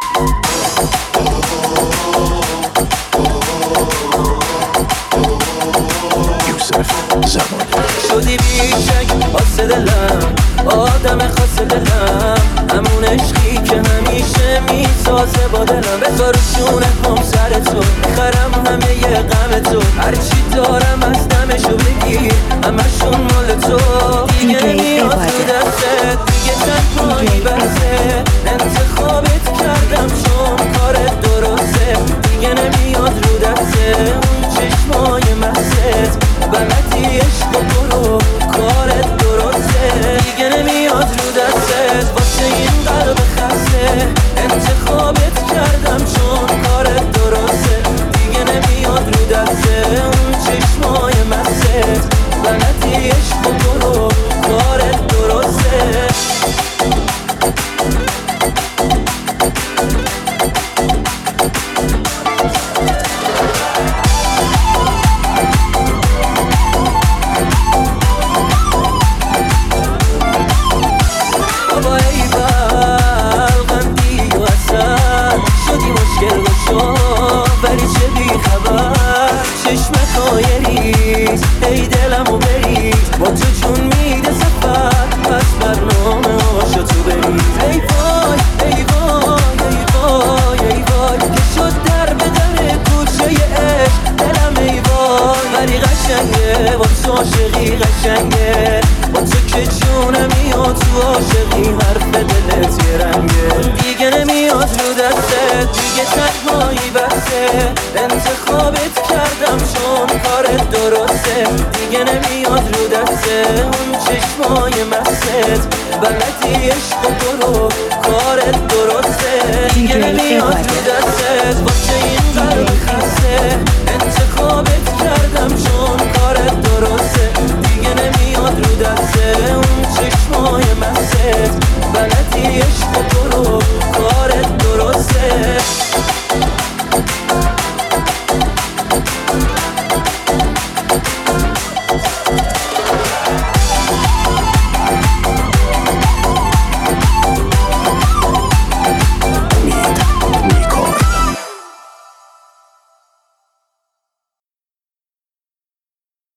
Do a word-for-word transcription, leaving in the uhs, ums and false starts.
شدی بیشک واسه دلم، آدم خاص دلم، همون عشقی که همیشه میسازه با دلم. بذار شونه هم سر تو، میخرم همه ی غم تو، هرچی دارم از دمشو بگیر، همشون مال تو. دیگه نمیاد رو دستت، دیگه تنهایی بسه، انتخابت کردم چون کارت درسته. دیگه نمیاد رو دسته اون چشمای مست، بلدی عشق برو کارت درسته. دیگه نمیاد رو دستت واسه این قلب خسته، انتخابت کردم چون کارت درسته. دیگه نمیاد رو دسته اون چشمای مست، بلدی عشق برو کارت درسته. ولی چه بی خبر چشم خایریز، ای دلمو بریز با تو چون میده سفر، پس برنامه هاشو تو بریز. ای وای ای وای ای وای ای وای که شد در به در کوچه عشق دلم. ای وای ولی قشنگه با تو عاشقی، قشنگه با تو که جونم میاد تو عاشقی، حرف دلت یه رنگه. دیگه نمیاد رو دستت، دیگه تنهایی بسه، انتخابت کردم چون کارت درسته. دیگه نمیاد رو دسته اون چشمای مست، بلدی عشق برو کارت درسته. دیگه نمیاد رو دستت واسه این قلب